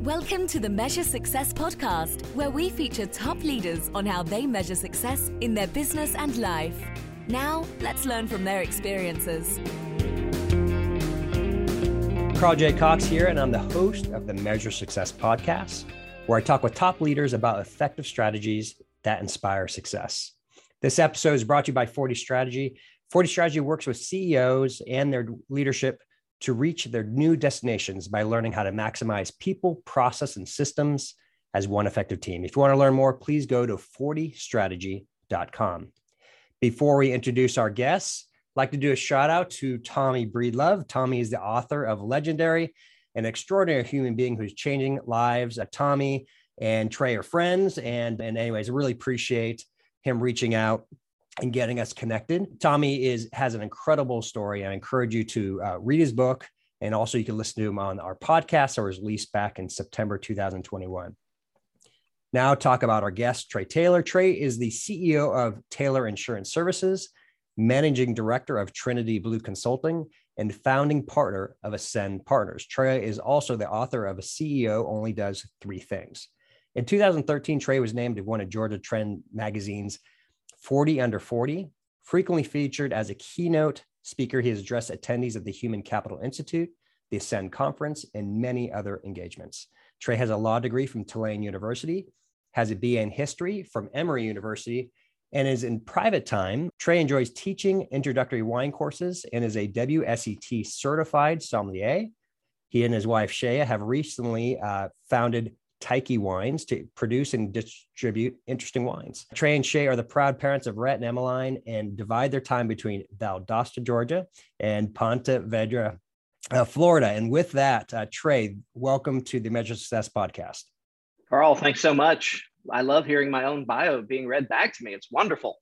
Welcome to the Measure Success podcast, where we feature top leaders on how they measure success in their business and life. Now, let's learn from their experiences. Carl J. Cox here, and I'm the host of the Measure Success podcast, where I talk with top leaders about effective strategies that inspire success. This episode is brought to you by 40 Strategy. 40 Strategy works with CEOs and their leadership to reach their new destinations by learning how to maximize people, process, and systems as one effective team. If you want to learn more, please go to 40strategy.com. Before we introduce our guests, I'd like to do a shout out to Tommy Breedlove. Tommy is the author of Legendary, an extraordinary human being who's changing lives. Tommy and Trey are friends. And anyways, I really appreciate him reaching out and getting us connected. Tommy has an incredible story. I encourage you to read his book, and also you can listen to him on our podcast that was released back in September 2021. Now talk about our guest, Trey Taylor. Trey is the CEO of Taylor Insurance Services, managing director of Trinity Blue Consulting, and founding partner of Ascend Partners. Trey is also the author of A CEO Only Does Three Things. In 2013, Trey was named one of Georgia Trend magazine's 40 Under 40, frequently featured as a keynote speaker. He has addressed attendees of the Human Capital Institute, the Ascend Conference, and many other engagements. Trey has a law degree from Tulane University, has a BA in history from Emory University, and is in private time. Trey enjoys teaching introductory wine courses and is a WSET certified sommelier. He and his wife, Shea, have recently founded Tyche Wines to produce and distribute interesting wines. Trey and Shea are the proud parents of Rhett and Emmeline and divide their time between Valdosta, Georgia and Ponte Vedra, Florida. And with that, Trey, welcome to the Measure Success podcast. Carl, thanks so much. I love hearing my own bio being read back to me. It's wonderful.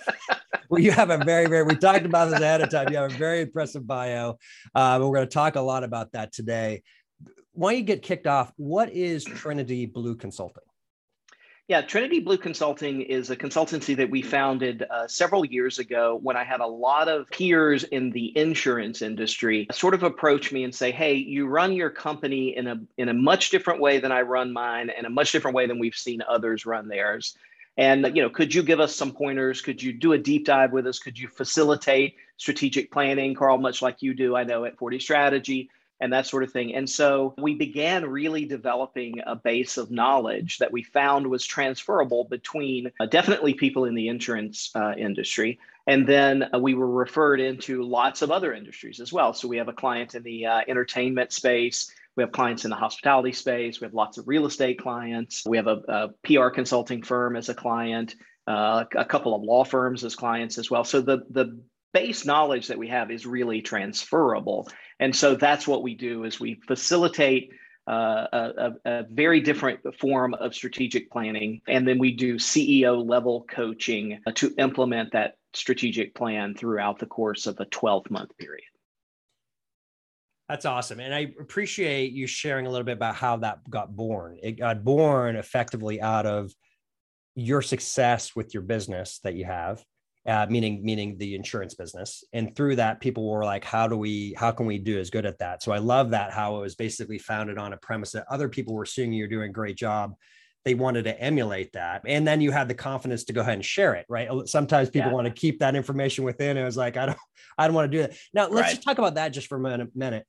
Well, you have a we talked about this ahead of time. You have a very impressive bio. But we're going to talk a lot about that today. Why don't you get kicked off? What is Trinity Blue Consulting? Yeah, Trinity Blue Consulting is a consultancy that we founded several years ago when I had a lot of peers in the insurance industry sort of approach me and say, hey, you run your company in a much different way than I run mine, and a much different way than we've seen others run theirs. And, could you give us some pointers? Could you do a deep dive with us? Could you facilitate strategic planning, Carl, much like you do, I know, at 40 Strategy? And that sort of thing. And so we began really developing a base of knowledge that we found was transferable between definitely people in the insurance industry. And then we were referred into lots of other industries as well. So we have a client in the entertainment space. We have clients in the hospitality space. We have lots of real estate clients. We have a PR consulting firm as a client, a couple of law firms as clients as well. So the base knowledge that we have is really transferable. And so that's what we do is we facilitate a very different form of strategic planning. And then we do CEO level coaching to implement that strategic plan throughout the course of a 12-month period. That's awesome. And I appreciate you sharing a little bit about how that got born. It got born effectively out of your success with your business that you have. Meaning the insurance business. And through that, people were like, how can we do as good at that? So I love that, how it was basically founded on a premise that other people were seeing you're doing a great job. They wanted to emulate that. And then you had the confidence to go ahead and share it, right? Sometimes people want to keep that information within. It was like, I don't want to do that. Now let's just talk about that just for a minute.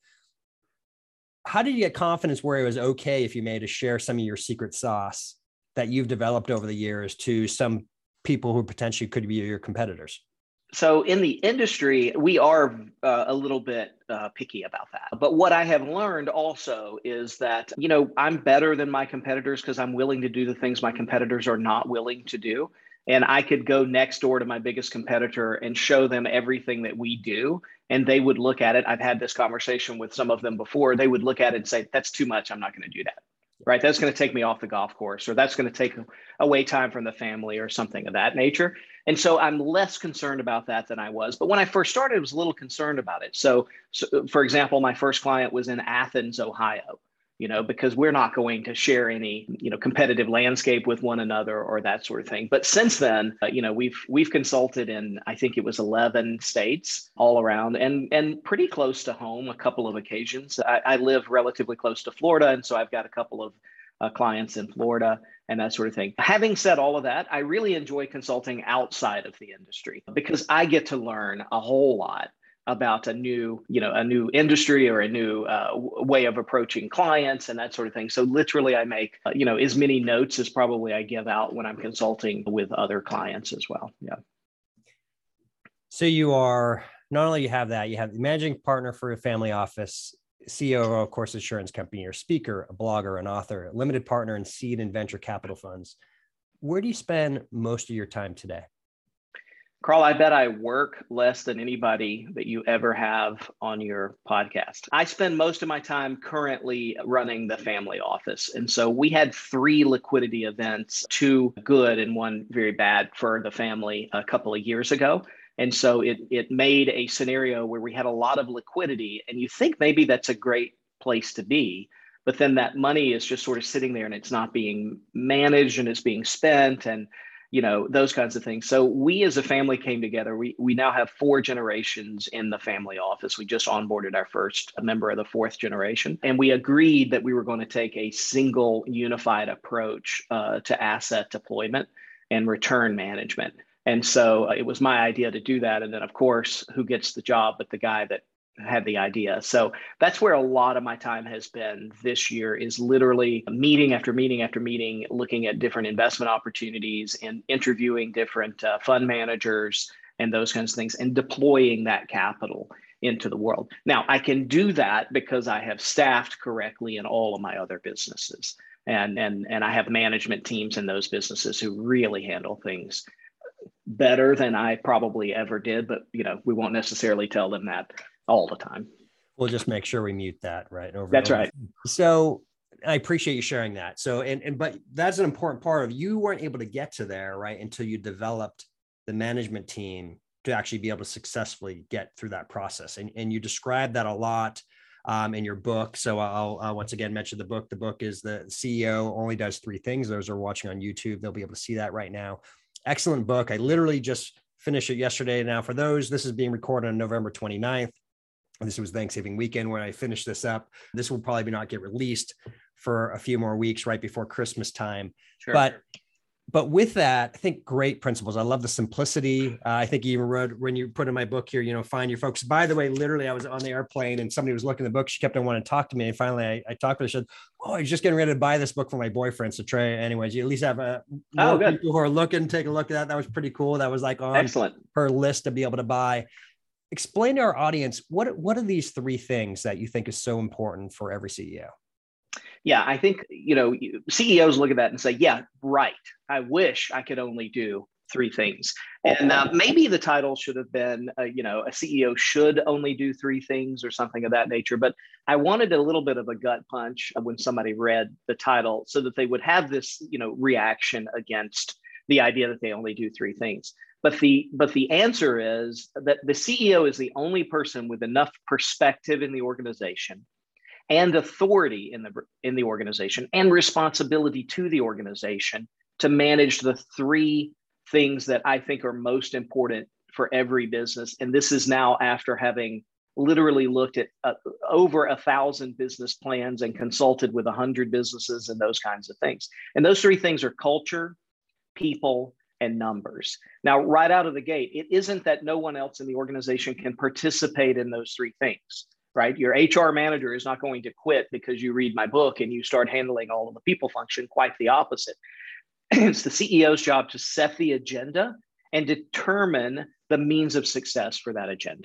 How did you get confidence where it was okay if you made to share some of your secret sauce that you've developed over the years to some people who potentially could be your competitors? So in the industry, we are a little bit picky about that. But what I have learned also is that, I'm better than my competitors because I'm willing to do the things my competitors are not willing to do. And I could go next door to my biggest competitor and show them everything that we do. And they would look at it. I've had this conversation with some of them before. They would look at it and say, that's too much. I'm not going to do that. Right. That's going to take me off the golf course, or that's going to take away time from the family or something of that nature. And so I'm less concerned about that than I was. But when I first started, I was a little concerned about it. So for example, my first client was in Athens, Ohio. because we're not going to share any, competitive landscape with one another or that sort of thing. But since then, we've consulted in, I think it was 11 states all around and pretty close to home a couple of occasions. I live relatively close to Florida. And so I've got a couple of clients in Florida and that sort of thing. Having said all of that, I really enjoy consulting outside of the industry because I get to learn a whole lot about a new industry or a new way of approaching clients and that sort of thing. So literally I make, as many notes as probably I give out when I'm consulting with other clients as well. Yeah. So you are, not only you have that, you have the managing partner for a family office, CEO of course, insurance company, you're a speaker, a blogger, an author, a limited partner in seed and venture capital funds. Where do you spend most of your time today? Carl, I bet I work less than anybody that you ever have on your podcast. I spend most of my time currently running the family office. And so we had 3 liquidity events, 2 good and 1 very bad for the family a couple of years ago. And so it made a scenario where we had a lot of liquidity, and you think maybe that's a great place to be, but then that money is just sort of sitting there and it's not being managed and it's being spent and those kinds of things. So we as a family came together. We now have 4 generations in the family office. We just onboarded our first member of the 4th generation. And we agreed that we were going to take a single unified approach to asset deployment and return management. And so it was my idea to do that. And then of course, who gets the job but the guy that had the idea. So that's where a lot of my time has been this year, is literally meeting after meeting after meeting, looking at different investment opportunities and interviewing different fund managers and those kinds of things and deploying that capital into the world. Now, I can do that because I have staffed correctly in all of my other businesses. And I have management teams in those businesses who really handle things better than I probably ever did. But, we won't necessarily tell them that all the time. We'll just make sure we mute that, right? That's right. So I appreciate you sharing that. So, but that's an important part of, you weren't able to get to there, right, until you developed the management team to actually be able to successfully get through that process. And you described that a lot in your book. So I'll once again mention the book. The book is The CEO Only Does 3 Things. Those are watching on YouTube, they'll be able to see that right now. Excellent book. I literally just finished it yesterday. Now, for those, this is being recorded on November 29th. This was Thanksgiving weekend when I finished this up. This will probably not get released for a few more weeks right before Christmas time. Sure. But with that, I think great principles. I love the simplicity. I think you even wrote, when you put in my book here, find your focus. By the way, literally, I was on the airplane and somebody was looking at the book. She kept on wanting to talk to me. And finally, I talked to her. She said, "Oh, I was just getting ready to buy this book for my boyfriend." So Trey, anyways, you at least have more people who are looking, take a look at that. That was pretty cool. That was like on Excellent. Her list to be able to buy. Explain to our audience, what are these 3 things that you think is so important for every CEO? Yeah, I think, CEOs look at that and say, yeah, right. I wish I could only do 3 things. And maybe the title should have been, a CEO should only do 3 things or something of that nature. But I wanted a little bit of a gut punch when somebody read the title so that they would have this, reaction against the idea that they only do 3 things. But the answer is that the CEO is the only person with enough perspective in the organization and authority in the organization and responsibility to the organization to manage the 3 things that I think are most important for every business. And this is now after having literally looked at over 1,000 business plans and consulted with 100 businesses and those kinds of things. And those 3 things are culture, people, and numbers. Now, right out of the gate, it isn't that no one else in the organization can participate in those 3 things, right? Your HR manager is not going to quit because you read my book and you start handling all of the people function. Quite the opposite. It's the CEO's job to set the agenda and determine the means of success for that agenda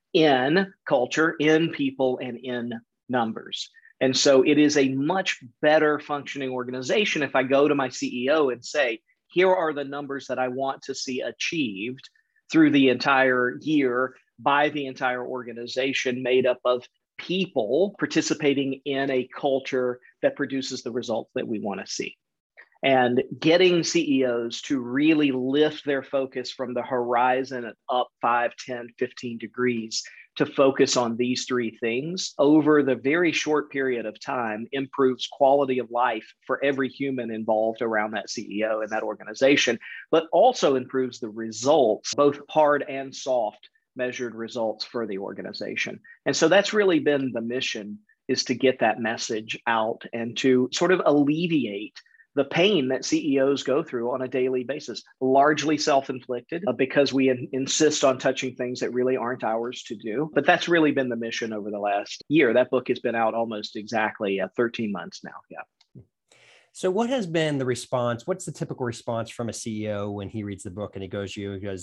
in culture, in people, and in numbers. And so it is a much better functioning organization if I go to my CEO and say, here are the numbers that I want to see achieved through the entire year by the entire organization, made up of people participating in a culture that produces the results that we want to see. And getting CEOs to really lift their focus from the horizon up 5, 10, 15 degrees to focus on these three things over the very short period of time improves quality of life for every human involved around that CEO and that organization, but also improves the results, both hard and soft measured results for the organization. And so that's really been the mission, is to get that message out and to sort of alleviate the pain that CEOs go through on a daily basis, largely self-inflicted because we insist on touching things that really aren't ours to do. But that's really been the mission over the last year. That book has been out almost exactly 13 months now. Yeah. So what has been the response? What's the typical response from a CEO when he reads the book and he goes,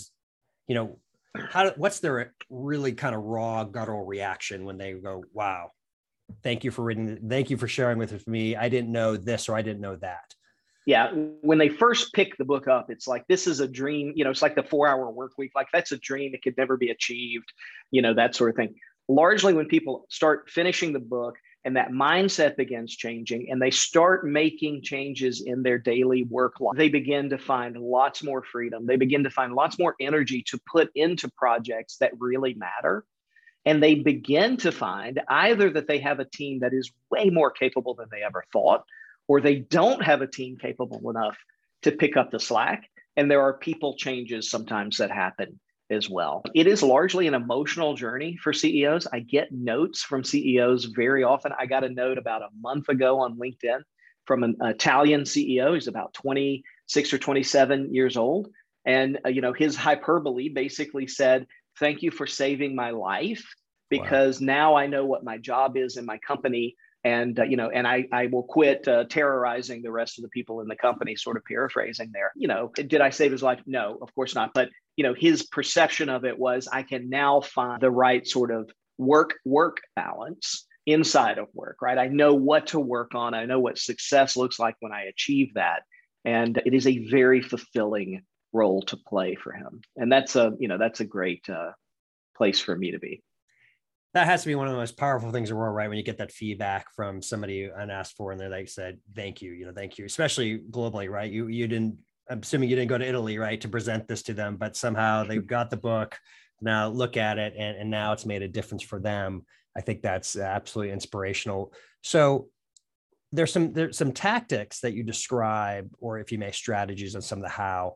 what's their really kind of raw guttural reaction when they go, wow, thank you for reading. Thank you for sharing with me. I didn't know this, or I didn't know that. Yeah. When they first pick the book up, it's like, this is a dream. It's like the 4-hour work week. Like, that's a dream. It could never be achieved, that sort of thing. Largely when people start finishing the book and that mindset begins changing and they start making changes in their daily work life, they begin to find lots more freedom. They begin to find lots more energy to put into projects that really matter. And they begin to find either that they have a team that is way more capable than they ever thought, or they don't have a team capable enough to pick up the slack. And there are people changes sometimes that happen as well. It is largely an emotional journey for CEOs. I get notes from CEOs very often. I got a note about a month ago on LinkedIn from an Italian CEO. He's about 26 or 27 years old. And, his hyperbole basically said, "Thank you for saving my life, because now I know what my job is in my company. And, and I will quit terrorizing the rest of the people in the company," sort of paraphrasing there. Did I save his life? No, of course not. But, his perception of it was, I can now find the right sort of work balance inside of work, right? I know what to work on. I know what success looks like when I achieve that. And it is a very fulfilling role to play for him. And that's a great place for me to be. That has to be one of the most powerful things in the world, right? When you get that feedback from somebody unasked for, and they said, thank you, thank you, especially globally, right? You didn't, I'm assuming you didn't go to Italy, right, to present this to them, but somehow they've got the book, now look at it, and now it's made a difference for them. I think that's absolutely inspirational. So there's some tactics that you describe, or if you may, strategies on some of the how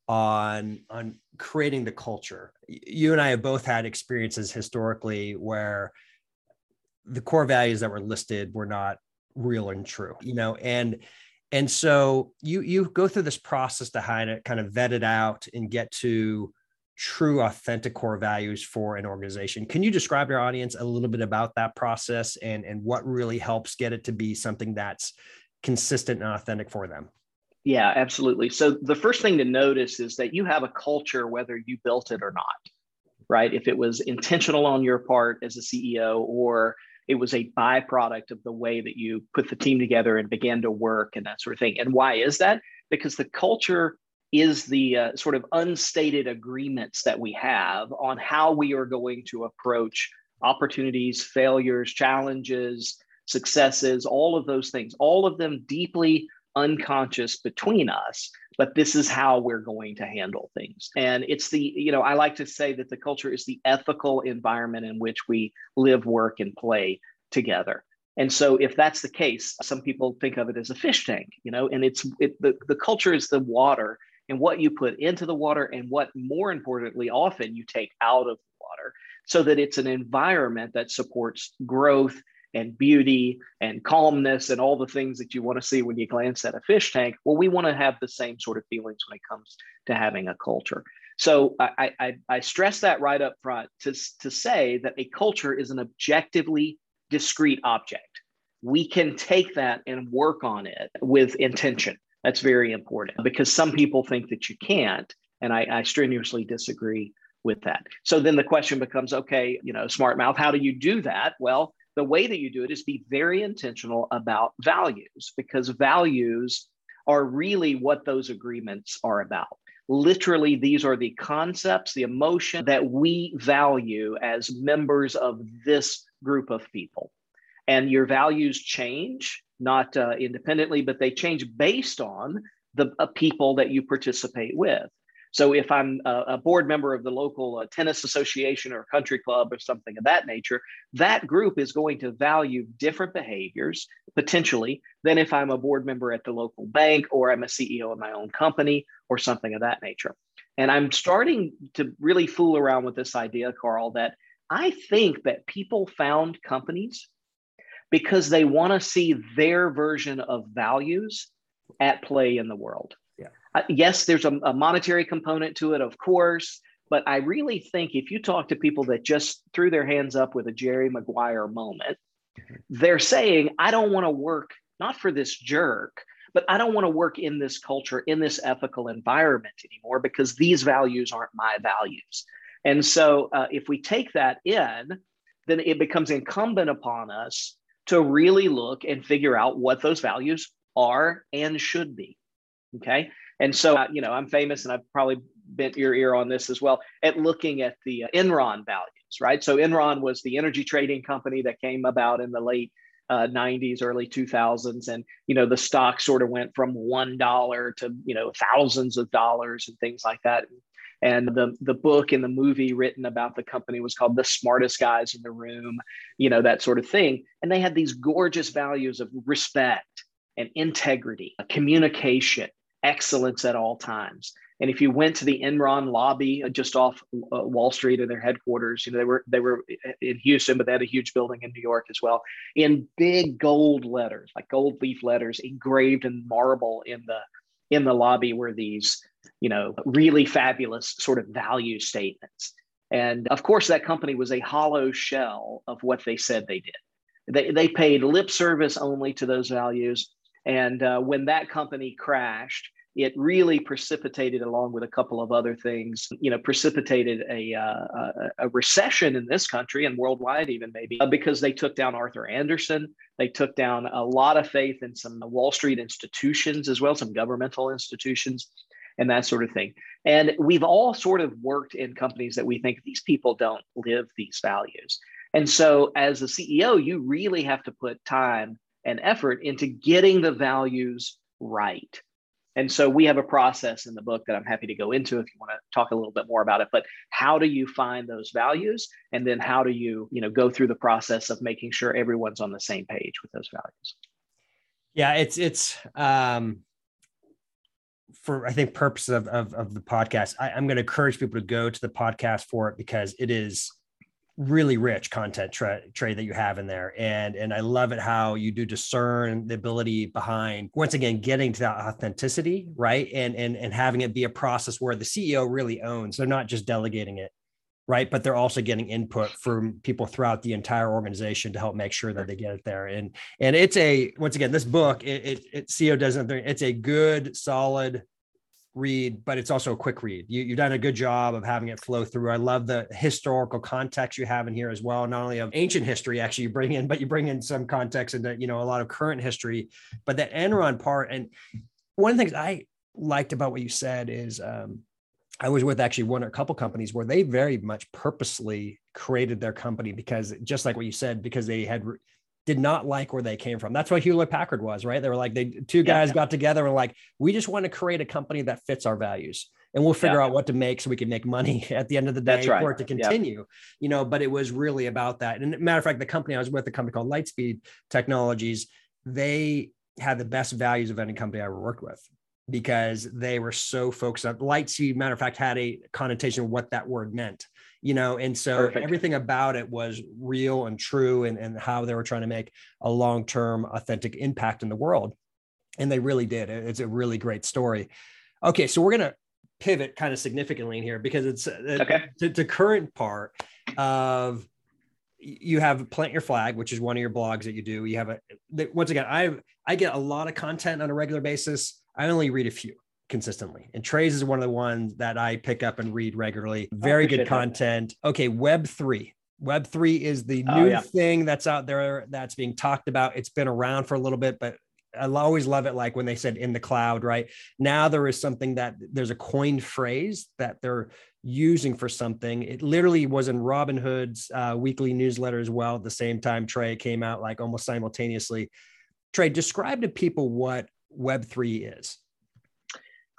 on creating the culture. You and I have both had experiences historically where the core values that were listed were not real and true, and so you go through this process to kind of vet it out and get to true, authentic core values for an organization. Can you describe to our audience a little bit about that process and what really helps get it to be something that's consistent and authentic for them? Yeah, absolutely. So the first thing to notice is that you have a culture, whether you built it or not, right? If it was intentional on your part as a CEO, or it was a byproduct of the way that you put the team together and began to work and that sort of thing. And why is that? Because the culture is the sort of unstated agreements that we have on how we are going to approach opportunities, failures, challenges, successes, all of those things, all of them deeply unconscious between us, but this is how we're going to handle things. And it's I like to say that the culture is the ethical environment in which we live, work, and play together. And so if that's the case, some people think of it as a fish tank, and the culture is the water, and what you put into the water, and what, more importantly, often you take out of the water, so that it's an environment that supports growth and beauty and calmness and all the things that you want to see when you glance at a fish tank. Well, we want to have the same sort of feelings when it comes to having a culture. So I stress that right up front to say that a culture is an objectively discrete object. We can take that and work on it with intention. That's very important, because some people think that you can't, and I strenuously disagree with that. So then the question becomes, okay, smart mouth, how do you do that? Well, the way that you do it is be very intentional about values, because values are really what those agreements are about. Literally, these are the concepts, the emotion that we value as members of this group of people. And your values change, not independently, but they change based on the people that you participate with. So if I'm a board member of the local tennis association or country club or something of that nature, that group is going to value different behaviors potentially than if I'm a board member at the local bank or I'm a CEO of my own company or something of that nature. And I'm starting to really fool around with this idea, Carl, that I think that people found companies because they want to see their version of values at play in the world. Yes, there's a monetary component to it, of course, but I really think if you talk to people that just threw their hands up with a Jerry Maguire moment, they're saying, I don't want to work, not for this jerk, but I don't want to work in this culture, in this ethical environment anymore, because these values aren't my values. And so if we take that in, then it becomes incumbent upon us to really look and figure out what those values are and should be. Okay. And so, I'm famous, and I've probably bent your ear on this as well, at looking at the Enron values, right? So Enron was the energy trading company that came about in the late 90s, early 2000s. And, the stock sort of went from $1 to, thousands of dollars and things like that. And the book and the movie written about the company was called The Smartest Guys in the Room, that sort of thing. And they had these gorgeous values of respect and integrity, communication, excellence at all times. And if you went to the Enron lobby just off Wall Street in their headquarters, they were in Houston, but they had a huge building in New York as well, in big gold letters, like gold leaf letters engraved in marble in the lobby were these, really fabulous sort of value statements. And of course, that company was a hollow shell of what they said they did. They paid lip service only to those values. And when that company crashed, it really precipitated, along with a couple of other things, precipitated a recession in this country and worldwide even maybe, because they took down Arthur Andersen. They took down a lot of faith in some Wall Street institutions as well, some governmental institutions and that sort of thing. And we've all sort of worked in companies that we think these people don't live these values. And so as a CEO, you really have to put time and effort into getting the values right. And so we have a process in the book that I'm happy to go into if you want to talk a little bit more about it. But how do you find those values? And then how do you, go through the process of making sure everyone's on the same page with those values? Yeah, it's for, I think, purposes of the podcast, I'm going to encourage people to go to the podcast for it, because it is really rich content trade that you have in there. And I love it how you do discern the ability behind, once again, getting to that authenticity, right? And having it be a process where the CEO really owns. They're not just delegating it, right? But they're also getting input from people throughout the entire organization to help make sure that they get it there. And it's once again, this book, CEO doesn't, it's a good, solid read, but it's also a quick read. You've done a good job of having it flow through. I love the historical context you have in here as well. Not only of ancient history, actually, you bring in some context into, a lot of current history, but the Enron part. And one of the things I liked about what you said is, I was with actually a couple companies where they very much purposely created their company because, just like what you said, because they did not like where they came from. That's what Hewlett Packard was, right? They were like, two guys got together and like, we just want to create a company that fits our values, and we'll figure out what to make so we can make money at the end of the day for it to continue, but it was really about that. And matter of fact, the company I was with, a company called Lightspeed Technologies, they had the best values of any company I ever worked with, because they were so focused on Lightspeed. Matter of fact, had a connotation of what that word meant, and so everything about it was real and true, and how they were trying to make a long-term authentic impact in the world. And they really did. It's a really great story. Okay. So we're going to pivot kind of significantly in here, because it's the current part of, you have Plant Your Flag, which is one of your blogs that you do. You have once again, I get a lot of content on a regular basis. I only read a few consistently. And Trey's is one of the ones that I pick up and read regularly. Very good content. Okay. Web3. Web3 is the new thing that's out there that's being talked about. It's been around for a little bit, but I always love it. Like when they said in the cloud, right? Now there is something there's a coined phrase that they're using for something. It literally was in Robinhood's weekly newsletter as well. At the same time, Trey came out like almost simultaneously. Trey, describe to people what Web3 is.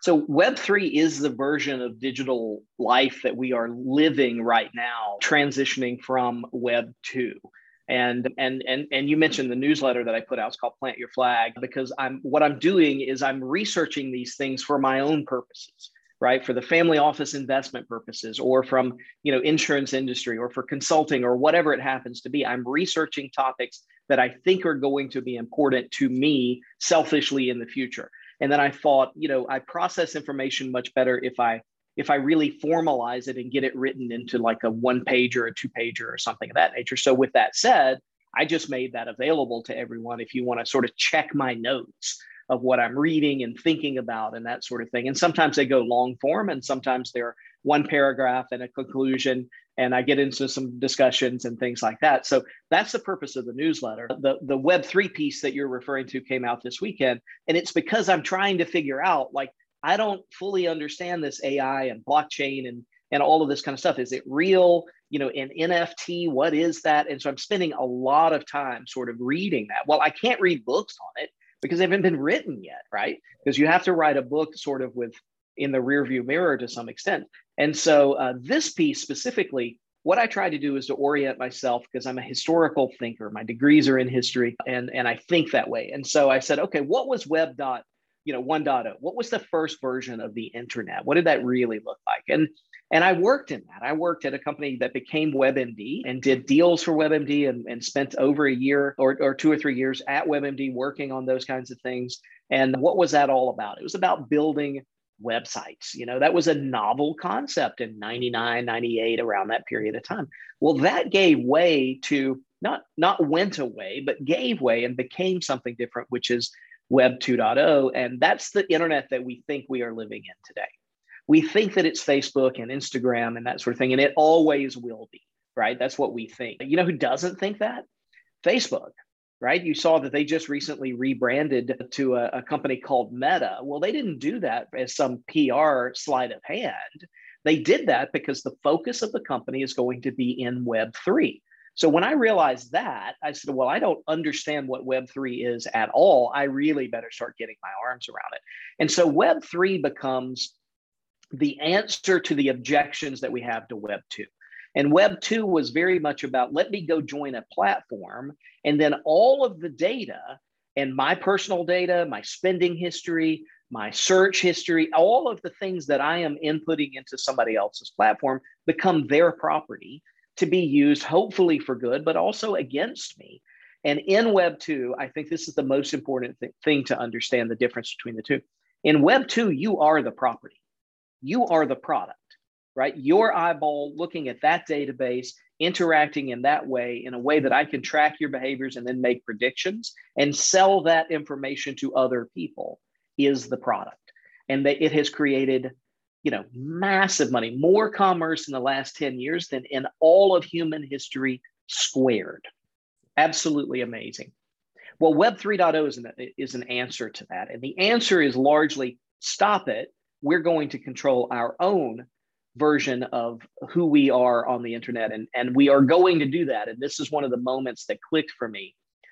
So Web3 is the version of digital life that we are living right now, transitioning from Web2. And you mentioned the newsletter that I put out. It's called Plant Your Flag, because what I'm doing is I'm researching these things for my own purposes, right? For the family office investment purposes, or from insurance industry, or for consulting, or whatever it happens to be. I'm researching topics that I think are going to be important to me selfishly in the future. And then I thought, I process information much better if I really formalize it and get it written into like a 1-page or a 2-pager or something of that nature. So with that said, I just made that available to everyone if you want to sort of check my notes of what I'm reading and thinking about and that sort of thing. And sometimes they go long form, and sometimes they're 1 paragraph and a conclusion, and I get into some discussions and things like that. So that's the purpose of the newsletter. The Web3 piece that you're referring to came out this weekend, and it's because I'm trying to figure out, like, I don't fully understand this AI and blockchain and all of this kind of stuff. Is it real? An NFT, what is that? And so I'm spending a lot of time sort of reading that. Well, I can't read books on it because they haven't been written yet, right? Because you have to write a book sort of in the rearview mirror to some extent. And so this piece specifically, what I try to do is to orient myself, because I'm a historical thinker. My degrees are in history, and I think that way. And so I said, okay, what was Web 1.0? What was the first version of the internet? What did that really look like? And I worked in that. I worked at a company that became WebMD and did deals for WebMD and spent over a year or 2 or 3 years at WebMD working on those kinds of things. And what was that all about? It was about building websites. That was a novel concept in 99, 98, around that period of time. Well, that gave way to, not went away, but gave way and became something different, which is Web 2.0. And that's the internet that we think we are living in today. We think that it's Facebook and Instagram and that sort of thing, and it always will be, right? That's what we think. You know who doesn't think that? Facebook, right? You saw that they just recently rebranded to a company called Meta. Well, they didn't do that as some PR sleight of hand. They did that because the focus of the company is going to be in Web3. So when I realized that, I said, well, I don't understand what Web3 is at all. I really better start getting my arms around it. And so Web3 becomes the answer to the objections that we have to Web 2. And Web 2 was very much about, let me go join a platform, and then all of the data and my personal data, my spending history, my search history, all of the things that I am inputting into somebody else's platform become their property to be used hopefully for good, but also against me. And in Web 2, I think this is the most important thing to understand the difference between the two. In Web 2, you are the property. You are the product, right? Your eyeball looking at that database, interacting in that way, in a way that I can track your behaviors and then make predictions and sell that information to other people, is the product. And it has created, massive money, more commerce in the last 10 years than in all of human history squared. Absolutely amazing. Well, Web 3.0 is an answer to that. And the answer is largely stop it. We're going to control our own version of who we are on the internet. And we are going to do that. And this is one of the moments that clicked for me,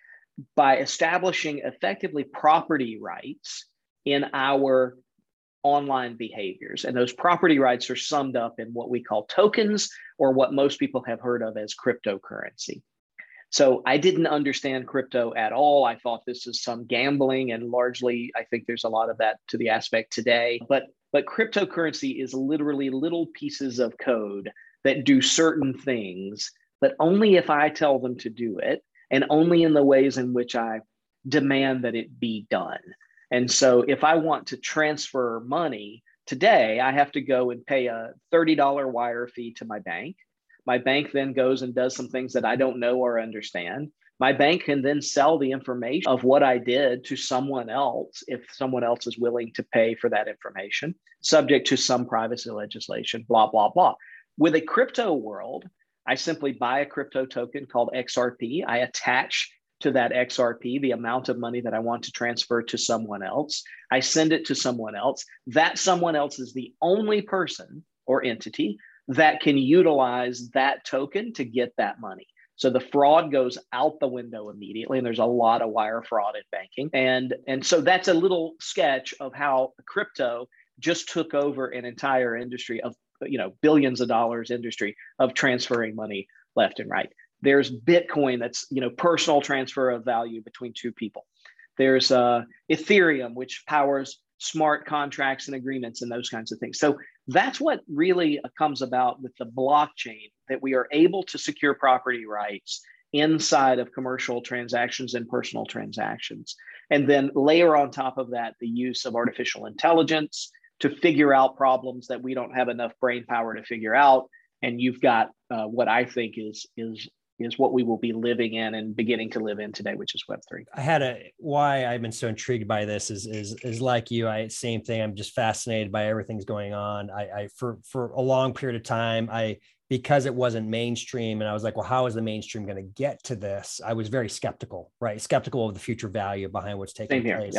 by establishing effectively property rights in our online behaviors. And those property rights are summed up in what we call tokens, or what most people have heard of as cryptocurrency. So I didn't understand crypto at all. I thought this is some gambling, and largely, I think there's a lot of that to the aspect today. But cryptocurrency is literally little pieces of code that do certain things, but only if I tell them to do it, and only in the ways in which I demand that it be done. And so if I want to transfer money today, I have to go and pay a $30 wire fee to my bank. My bank then goes and does some things that I don't know or understand. My bank can then sell the information of what I did to someone else if someone else is willing to pay for that information, subject to some privacy legislation, blah, blah, blah. With a crypto world, I simply buy a crypto token called XRP. I attach to that XRP the amount of money that I want to transfer to someone else. I send it to someone else. That someone else is the only person or entity that can utilize that token to get that money. So the fraud goes out the window immediately, and there's a lot of wire fraud in banking. And so that's a little sketch of how crypto just took over an entire industry of, billions of dollars industry of transferring money left and right. There's Bitcoin, that's, personal transfer of value between two people. There's Ethereum, which powers smart contracts and agreements and those kinds of things. So that's what really comes about with the blockchain, that we are able to secure property rights inside of commercial transactions and personal transactions. And then layer on top of that the use of artificial intelligence to figure out problems that we don't have enough brain power to figure out. And you've got what I think is what we will be living in and beginning to live in today, which is Web3. Why I've been so intrigued by this is like you, same thing. I'm just fascinated by everything's going on. For a long period of time, because it wasn't mainstream, and I was like, well, how is the mainstream going to get to this? I was very skeptical, right? Skeptical of the future value behind what's taking place.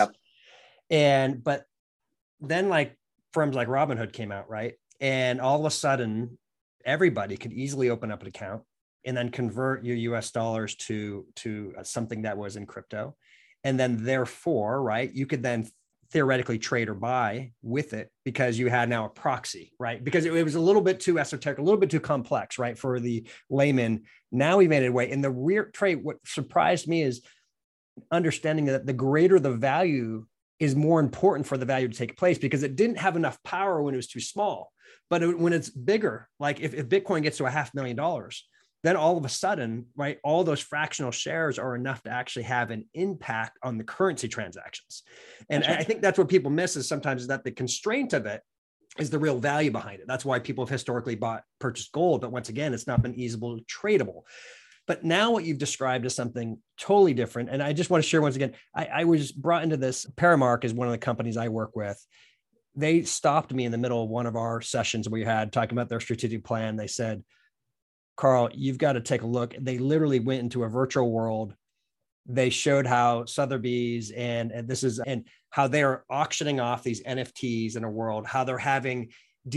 Yep. But then like firms like Robinhood came out, right? And all of a sudden, everybody could easily open up an account and then convert your US dollars to something that was in crypto. And then therefore, right, you could then theoretically trade or buy with it because you had now a proxy, right? Because it was a little bit too esoteric, a little bit too complex, right? For the layman. Now we made it away. In the real trade, what surprised me is understanding that the greater the value is more important for the value to take place, because it didn't have enough power when it was too small. But when it's bigger, like if Bitcoin gets to $500,000, then all of a sudden, right, all those fractional shares are enough to actually have an impact on the currency transactions. And I think that's what people miss is sometimes is that the constraint of it is the real value behind it. That's why people have historically purchased gold. But once again, it's not been easily tradable. But now what you've described is something totally different. And I just want to share once again, I was brought into this. Paramark is one of the companies I work with. They stopped me in the middle of one of our sessions we had talking about their strategic plan. They said, Carl, you've got to take a look. They literally went into a virtual world. They showed how Sotheby's and how they are auctioning off these NFTs in a world, how they're having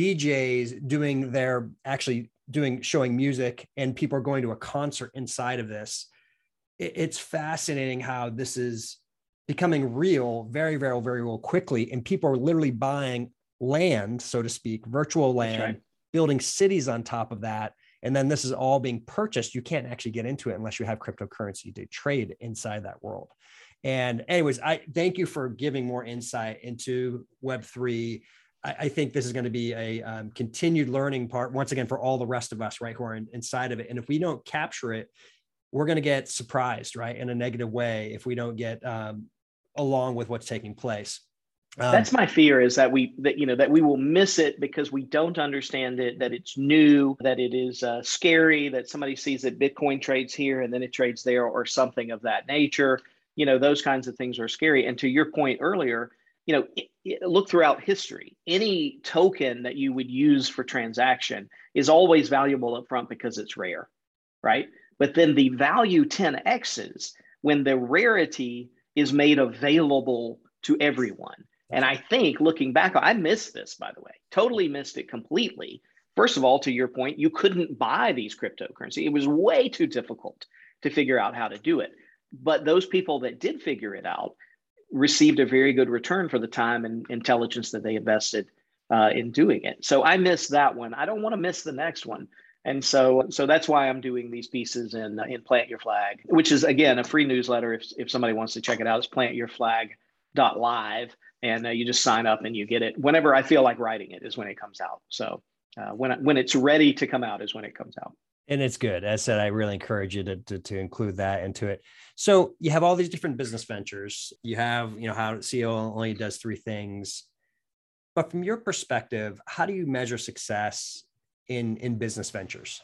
DJs showing music, and people are going to a concert inside of this. It's fascinating how this is becoming real very, very, very, real quickly. And people are literally buying land, so to speak, virtual land, right, building cities on top of that. And then this is all being purchased. You can't actually get into it unless you have cryptocurrency to trade inside that world. And anyways, I thank you for giving more insight into Web3. I think this is going to be a continued learning part, once again, for all the rest of us, right, who are inside of it. And if we don't capture it, we're going to get surprised, right, in a negative way if we don't get along with what's taking place. That's my fear, is that we will miss it because we don't understand it, that it's new, that it is scary, that somebody sees that Bitcoin trades here and then it trades there or something of that nature. Those kinds of things are scary. And to your point earlier, look throughout history, any token that you would use for transaction is always valuable up front because it's rare, right? But then the value 10x's when the rarity is made available to everyone. And I think looking back, I missed this, by the way, totally missed it completely. First of all, to your point, you couldn't buy these cryptocurrency. It was way too difficult to figure out how to do it. But those people that did figure it out received a very good return for the time and intelligence that they invested in doing it. So I missed that one. I don't want to miss the next one. And so that's why I'm doing these pieces in Plant Your Flag, which is, again, a free newsletter. If somebody wants to check it out, it's plantyourflag.live. And you just sign up and you get it whenever I feel like writing it is when it comes out. So when it's ready to come out is when it comes out. And it's good. As I said, I really encourage you to include that into it. So you have all these different business ventures. You have, how CEO only does 3 things. But from your perspective, how do you measure success in business ventures?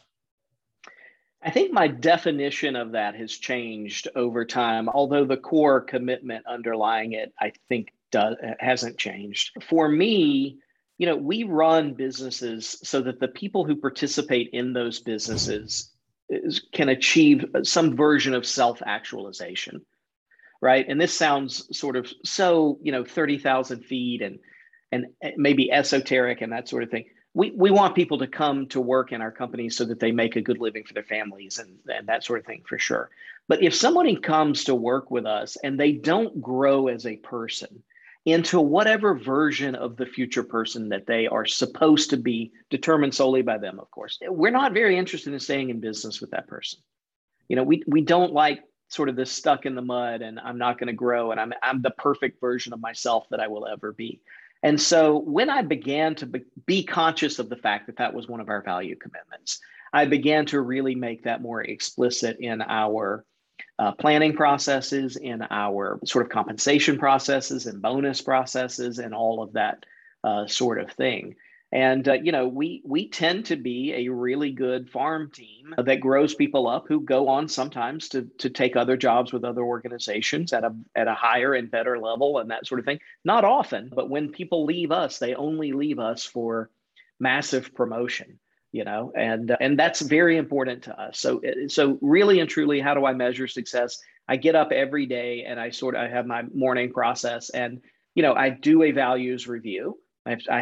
I think my definition of that has changed over time, although the core commitment underlying it, I think, hasn't changed. For me, we run businesses so that the people who participate in those businesses can achieve some version of self-actualization, right? And this sounds sort of so, 30,000 feet and maybe esoteric and that sort of thing. We want people to come to work in our company so that they make a good living for their families and that sort of thing, for sure. But if somebody comes to work with us and they don't grow as a person, into whatever version of the future person that they are supposed to be, determined solely by them, of course. We're not very interested in staying in business with that person. We don't like sort of this stuck in the mud and I'm not going to grow and I'm the perfect version of myself that I will ever be. And so when I began to be conscious of the fact that that was one of our value commitments, I began to really make that more explicit in our planning processes, in our sort of compensation processes and bonus processes and all of that sort of thing. And, we tend to be a really good farm team that grows people up who go on sometimes to take other jobs with other organizations at a higher and better level and that sort of thing. Not often, but when people leave us, they only leave us for massive promotion, and that's very important to us. So really and truly, how do I measure success? I get up every day and I have my morning process and, I do a values review. I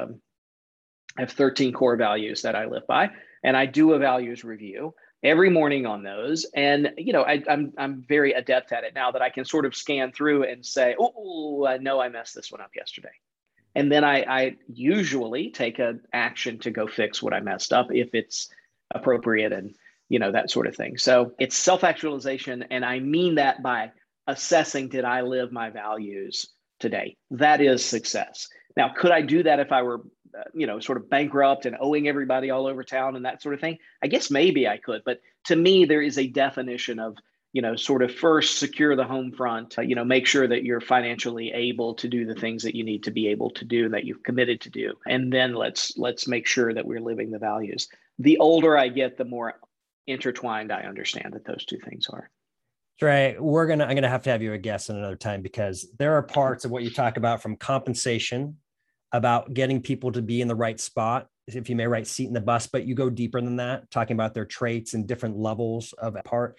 have 13 core values that I live by, and I do a values review every morning on those. And I'm very adept at it now that I can sort of scan through and say, oh, I know I messed this one up yesterday. And then I usually take an action to go fix what I messed up if it's appropriate and that sort of thing. So it's self-actualization, and I mean that by assessing, did I live my values today? That is success. Now, could I do that if I were sort of bankrupt and owing everybody all over town and that sort of thing? I guess maybe I could, but to me, there is a definition of, sort of first secure the home front, make sure that you're financially able to do the things that you need to be able to do, that you've committed to do. And then let's make sure that we're living the values. The older I get, the more intertwined I understand that those two things are. Trey, I'm gonna have to have you a guest another time, because there are parts of what you talk about, from compensation, about getting people to be in the right spot, if you may, right seat in the bus, but you go deeper than that, talking about their traits and different levels of a part.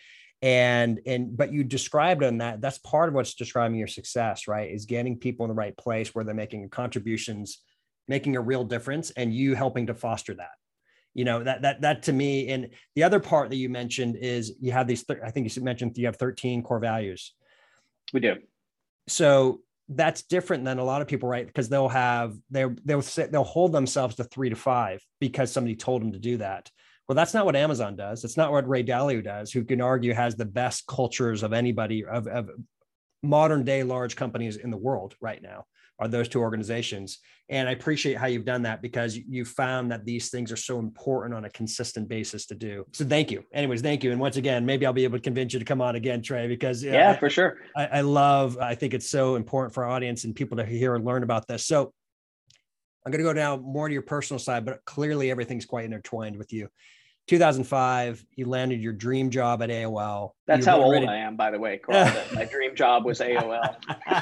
But you described on that's part of what's describing your success, right? Is getting people in the right place where they're making contributions, making a real difference, and you helping to foster that. That to me. And the other part that you mentioned is you have these, I think you mentioned you have 13 core values. We do. So that's different than a lot of people, right? Because they'll hold themselves to 3 to 5 because somebody told them to do that. Well, that's not what Amazon does. It's not what Ray Dalio does, who can argue has the best cultures of anybody of modern day large companies in the world right now, are those two organizations. And I appreciate how you've done that, because you found that these things are so important on a consistent basis to do. So thank you. Anyways, thank you. And once again, maybe I'll be able to convince you to come on again, Trey, because for sure. I think it's so important for our audience and people to hear and learn about this. So I'm going to go now more to your personal side, but clearly everything's quite intertwined with you. 2005, you landed your dream job at AOL. That's how old I am, by the way, Carl. My dream job was AOL.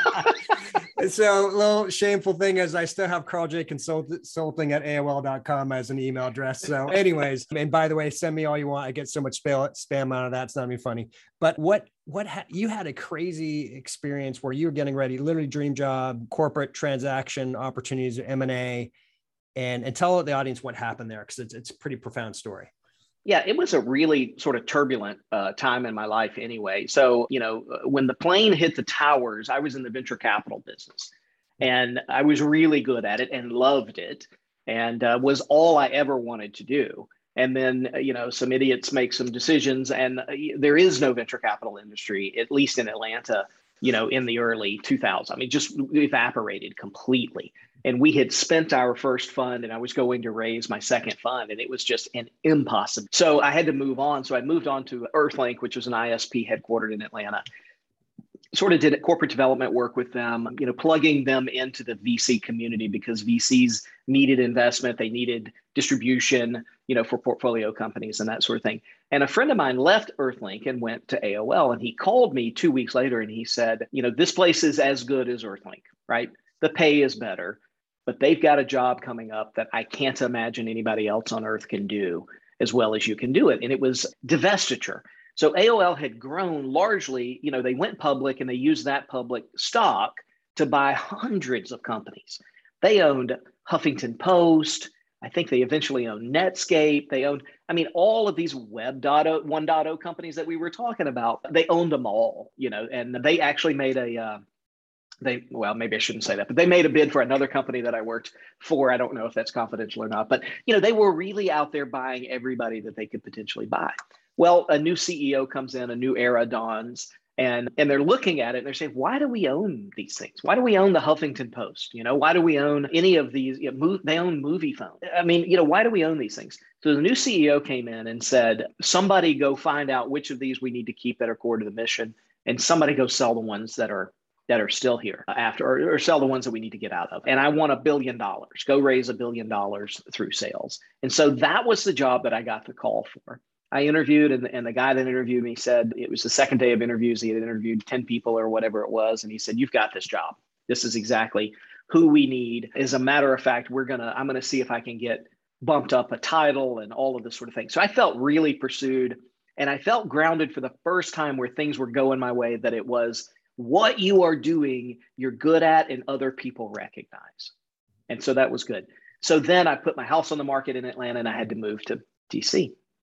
So a little shameful thing is I still have Carl J Consulting at AOL.com as an email address. So anyways, and by the way, send me all you want. I get so much spam out of that. It's not even funny. But you had a crazy experience where you were getting ready, literally dream job, corporate transaction opportunities, M&A, and tell the audience what happened there, because it's a pretty profound story. Yeah, it was a really sort of turbulent time in my life anyway. So, when the plane hit the towers, I was in the venture capital business, and I was really good at it and loved it, and was all I ever wanted to do. And then, some idiots make some decisions, and there is no venture capital industry, at least in Atlanta, in the early 2000s. I mean, just evaporated completely. And we had spent our first fund, and I was going to raise my second fund, and it was just an impossible. So I had to move on. So I moved on to Earthlink, which was an ISP headquartered in Atlanta. Sort of did corporate development work with them, plugging them into the VC community, because VCs needed investment. They needed distribution, for portfolio companies and that sort of thing. And a friend of mine left Earthlink and went to AOL, and he called me 2 weeks later and he said, this place is as good as Earthlink, right? The pay is better, but they've got a job coming up that I can't imagine anybody else on earth can do as well as you can do it. And it was divestiture. So AOL had grown largely, they went public and they used that public stock to buy hundreds of companies. They owned Huffington Post. I think they eventually owned Netscape. They owned, all of these Web 1.0 companies that we were talking about. They owned them all, and they actually made well, maybe I shouldn't say that, but they made a bid for another company that I worked for. I don't know if that's confidential or not, but they were really out there buying everybody that they could potentially buy. Well, a new CEO comes in, a new era dawns, and they're looking at it and they're saying, why do we own these things? Why do we own the Huffington Post? Why do we own any of these? They own Movie Phone. I mean, why do we own these things? So the new CEO came in and said, somebody go find out which of these we need to keep that are core to the mission, and somebody go sell the ones that are still here after, or sell the ones that we need to get out of. And I want $1 billion. Go raise $1 billion through sales. And so that was the job that I got the call for. I interviewed, and the guy that interviewed me said it was the second day of interviews. He had interviewed 10 people or whatever it was. And he said, you've got this job. This is exactly who we need. As a matter of fact, I'm going to see if I can get bumped up a title and all of this sort of thing. So I felt really pursued, and I felt grounded for the first time where things were going my way, that it was what you are doing, you're good at, and other people recognize. And so that was good. So then I put my house on the market in Atlanta, and I had to move to DC.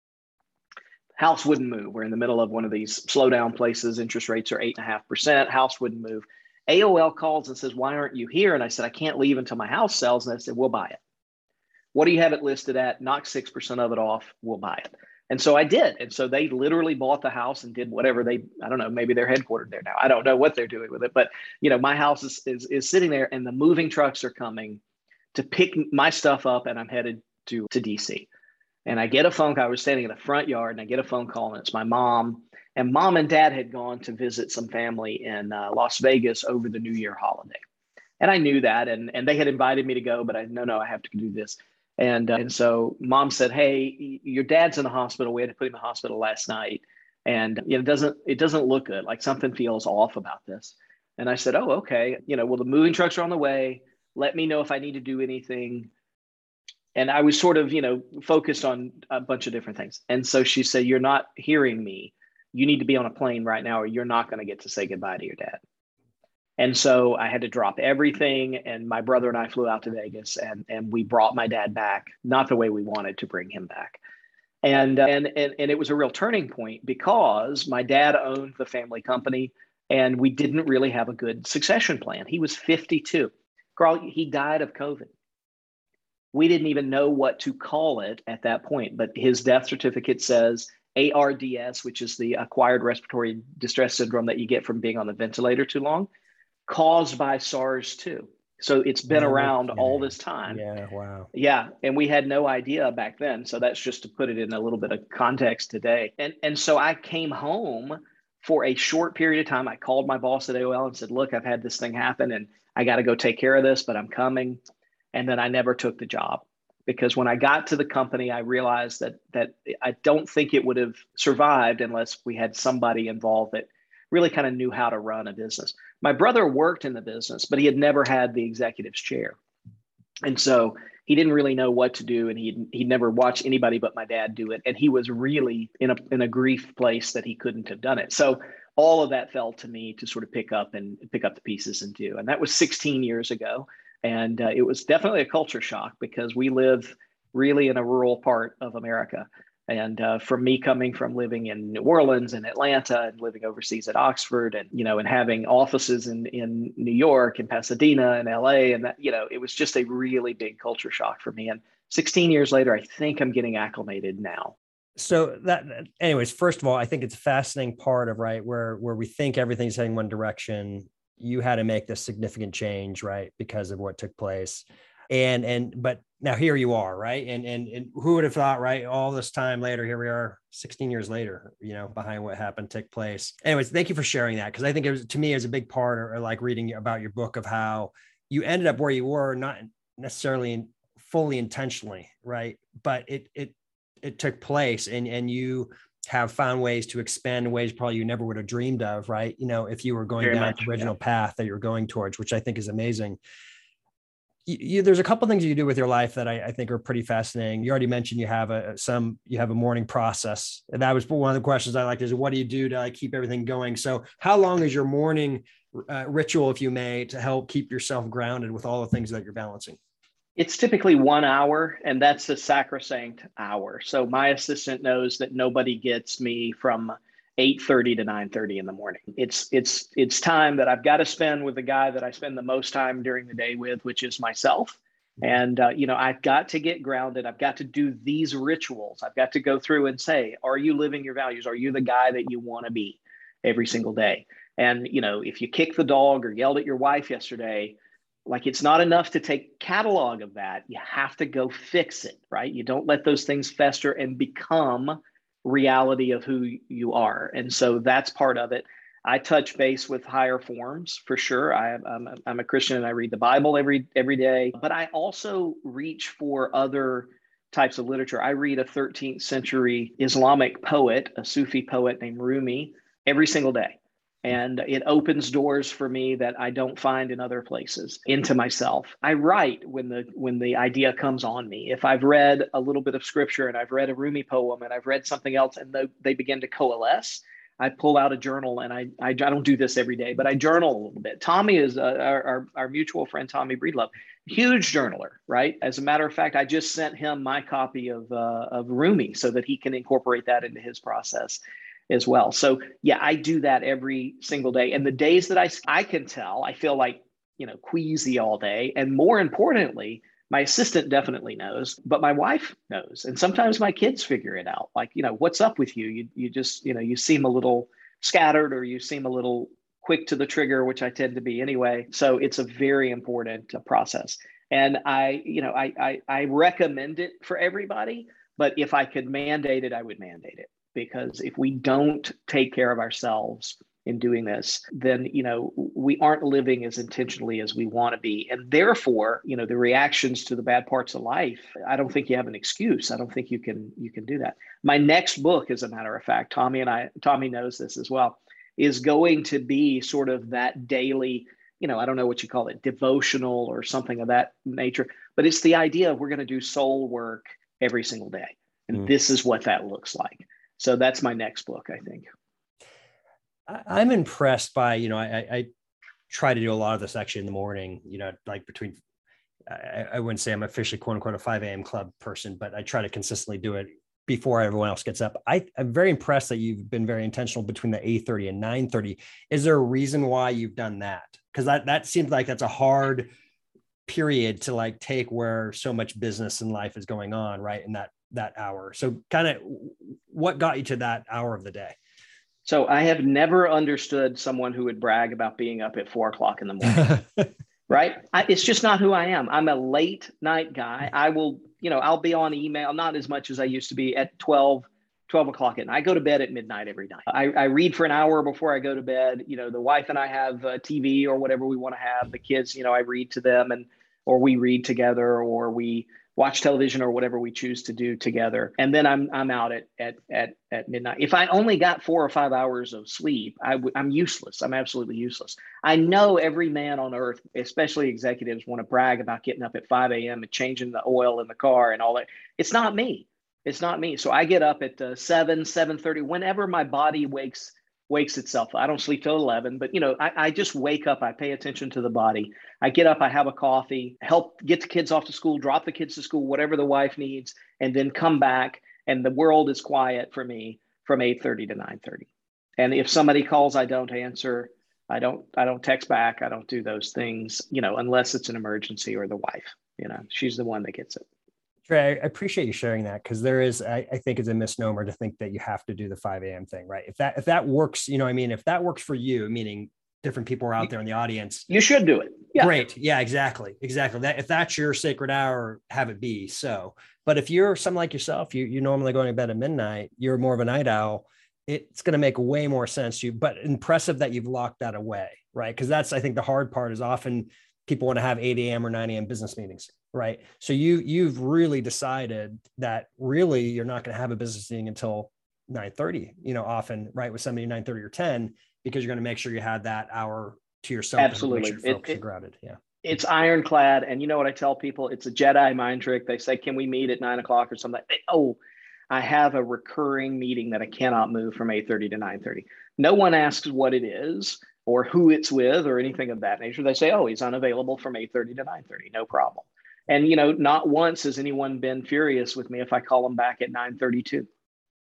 House wouldn't move. We're in the middle of one of these slowdown places. Interest rates are 8.5%. House wouldn't move. AOL calls and says, why aren't you here? And I said, I can't leave until my house sells. And I said, we'll buy it. What do you have it listed at? Knock 6% of it off. We'll buy it. And so I did. And so they literally bought the house and did whatever I don't know, maybe they're headquartered there now. I don't know what they're doing with it, but my house is sitting there, and the moving trucks are coming to pick my stuff up, and I'm headed to DC. And I get a phone call. I was standing in the front yard, and I get a phone call, and it's my mom. And Mom and Dad had gone to visit some family in Las Vegas over the New Year holiday. And I knew that, and they had invited me to go, but no, I have to do this. And so Mom said, hey, your dad's in the hospital. We had to put him in the hospital last night. And it doesn't look good. Like something feels off about this. And I said, oh, okay. Well, the moving trucks are on the way. Let me know if I need to do anything. And I was sort of, focused on a bunch of different things. And so she said, you're not hearing me. You need to be on a plane right now, or you're not going to get to say goodbye to your dad. And so I had to drop everything. And my brother and I flew out to Vegas, and we brought my dad back, not the way we wanted to bring him back. And it was a real turning point, because my dad owned the family company, and we didn't really have a good succession plan. He was 52. Carl, he died of COVID. We didn't even know what to call it at that point, but his death certificate says ARDS, which is the acquired respiratory distress syndrome that you get from being on the ventilator too long, caused by SARS-2. So it's been around all this time. Yeah, wow. Yeah, and we had no idea back then. So that's just to put it in a little bit of context today. And so I came home for a short period of time. I called my boss at AOL and said, look, I've had this thing happen, and I got to go take care of this, but I'm coming. And then I never took the job, because when I got to the company, I realized that I don't think it would have survived unless we had somebody involved that really kind of knew how to run a business. My brother worked in the business, but he had never had the executive's chair. And so he didn't really know what to do, and he'd never watched anybody but my dad do it. And he was really in a grief place that he couldn't have done it. So all of that fell to me to sort of pick up the pieces and do. And that was 16 years ago. And it was definitely a culture shock, because we live really in a rural part of America. And from me coming from living in New Orleans and Atlanta, and living overseas at Oxford, and and having offices in New York and Pasadena and LA, and that it was just a really big culture shock for me. And 16 years later, I think I'm getting acclimated now. So anyways, first of all, I think it's a fascinating part of where we think everything's heading one direction. You had to make this significant change, right, because of what took place. But now here you are, right? And who would have thought, right? All this time later, here we are 16 years later, behind what happened took place. Anyways, thank you for sharing that. Cause I think to me, it was a big part, or like reading about your book, of how you ended up where you were, not necessarily fully intentionally, right? But it took place, and you have found ways to expand in ways probably you never would have dreamed of, right? If you were going down the original path that you're going towards, which I think is amazing. There's a couple of things you do with your life that I think are pretty fascinating. You already mentioned you have a morning process. And that was one of the questions I liked, is what do you do to keep everything going? So how long is your morning ritual, if you may, to help keep yourself grounded with all the things that you're balancing? It's typically 1 hour, and that's a sacrosanct hour. So my assistant knows that nobody gets me from 8:30 to 9:30 in the morning. It's time that I've got to spend with the guy that I spend the most time during the day with, which is myself. And I've got to get grounded. I've got to do these rituals. I've got to go through and say, are you living your values? Are you the guy that you want to be every single day? And if you kicked the dog or yelled at your wife yesterday, like, it's not enough to take catalog of that. You have to go fix it, right? You don't let those things fester and become reality of who you are. And so that's part of it. I touch base with higher forms for sure. I'm a Christian and I read the Bible every day, but I also reach for other types of literature. I read a 13th century Islamic poet, a Sufi poet named Rumi, every single day. And it opens doors for me that I don't find in other places into myself. I write when the idea comes on me. If I've read a little bit of scripture and I've read a Rumi poem and I've read something else and they begin to coalesce, I pull out a journal and I don't do this every day, but I journal a little bit. Tommy is our mutual friend, Tommy Breedlove, huge journaler, right? As a matter of fact, I just sent him my copy of Rumi so that he can incorporate that into his process as well. So yeah, I do that every single day. And the days that I can tell, I feel like, queasy all day. And more importantly, my assistant definitely knows, but my wife knows. And sometimes my kids figure it out. Like, what's up with you? You just, you seem a little scattered or you seem a little quick to the trigger, which I tend to be anyway. So it's a very important process. And I recommend it for everybody, but if I could mandate it, I would mandate it. Because if we don't take care of ourselves in doing this, then, we aren't living as intentionally as we want to be. And therefore, the reactions to the bad parts of life, I don't think you have an excuse. I don't think you can do that. My next book, as a matter of fact, Tommy knows this as well, is going to be sort of that daily, I don't know what you call it, devotional or something of that nature, but it's the idea of we're going to do soul work every single day. And this is what that looks like. So that's my next book, I think. I'm impressed by, I try to do a lot of this actually in the morning, like between, I wouldn't say I'm officially quote unquote a 5 a.m. club person, but I try to consistently do it before everyone else gets up. I'm very impressed that you've been very intentional between the 8:30 and 9:30. Is there a reason why you've done that? Because that seems like that's a hard period to like take where so much business and life is going on, right? In that hour. So kind of what got you to that hour of the day? So I have never understood someone who would brag about being up at 4 o'clock in the morning, right? It's just not who I am. I'm a late night guy. I will, I'll be on email, not as much as I used to be at 12 o'clock at night. I go to bed at midnight every night. I read for an hour before I go to bed. The wife and I have TV or whatever we want to have. The kids, I read to them or we read together or we watch television or whatever we choose to do together. And then I'm out at midnight. If I only got 4 or 5 hours of sleep, I'm useless. I'm absolutely useless. I know every man on earth, especially executives, want to brag about getting up at 5 a.m. and changing the oil in the car and all that. It's not me. It's not me. So I get up at 7:30, whenever my body wakes itself. I don't sleep till 11, but I just wake up. I pay attention to the body. I get up, I have a coffee, help get the kids off to school, drop the kids to school, whatever the wife needs, and then come back. And the world is quiet for me from 8:30 to 9:30. And if somebody calls, I don't answer. I don't text back. I don't do those things, unless it's an emergency or the wife, she's the one that gets it. Trey, I appreciate you sharing that because there is, I think it's a misnomer to think that you have to do the 5 a.m. thing, right? If that works, if that works for you, meaning different people are out there in the audience, you should do it. Yeah. Great. Yeah, exactly. If that's your sacred hour, have it be so. But if you're someone like yourself, you're normally going to bed at midnight, you're more of a night owl, it's going to make way more sense to you, but impressive that you've locked that away, right? Because that's, I think the hard part is often people want to have 8 a.m. or 9 a.m. business meetings. Right. So you've really decided that really you're not going to have a business meeting until 9:30, often, right, with somebody 9:30 or 10, because you're going to make sure you have that hour to yourself. Absolutely. And make sure you're focused and grounded. Yeah. It's ironclad. And you know what I tell people? It's a Jedi mind trick. They say, can we meet at 9 o'clock or something? Oh, I have a recurring meeting that I cannot move from 8:30 to 9:30. No one asks what it is or who it's with or anything of that nature. They say, oh, he's unavailable from 8:30 to 9:30. No problem. And, not once has anyone been furious with me if I call them back at 9:32. Yeah.